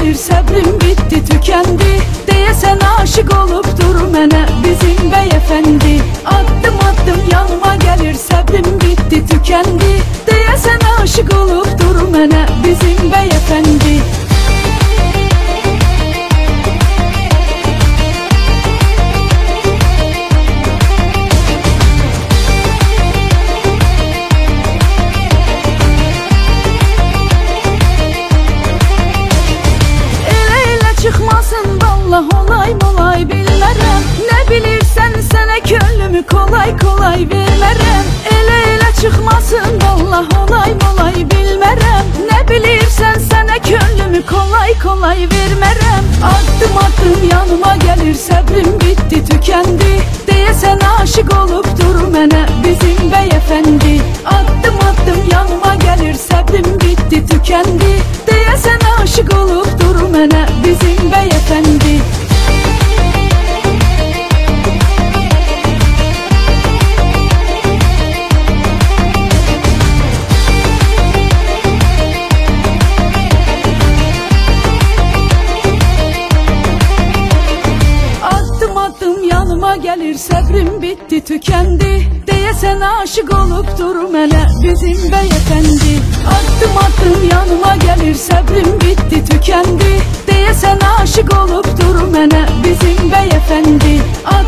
gelir səbrim bitti tükendi. Deyəsən aşık olup dur mənə bizim beyefendi. Addım addım yanıma gelir səbrim bitti tükendi. Deyəsən aşık olup dur mənə bizim beyefendi. Çıkmasın vallah olay molay bilmərəm. Ne bilirsən sənə könlümü kolay kolay vermərəm. Elə çıkmasın vallah olay molay bilmərəm. Ne bilirsən sənə könlümü kolay kolay vermərəm. Addım addım yanıma gelir səbrim bitti tükendi. Deyəsən aşık olup dur mənə bizim beyefendi. Addım addım yanıma gelir səbrim bitti tükendi. Deyəsən aşık olup dur mənə bizim beyefendi. Addım addım yanıma gelir səbrim bitti tükendi. Deyəsən aşık olup dur mənə bizim beyefendi. Addım addım yanıma gelir səbrim bitti tükendi. Deyəsən aşık olup dur mənə bizim beyefendi.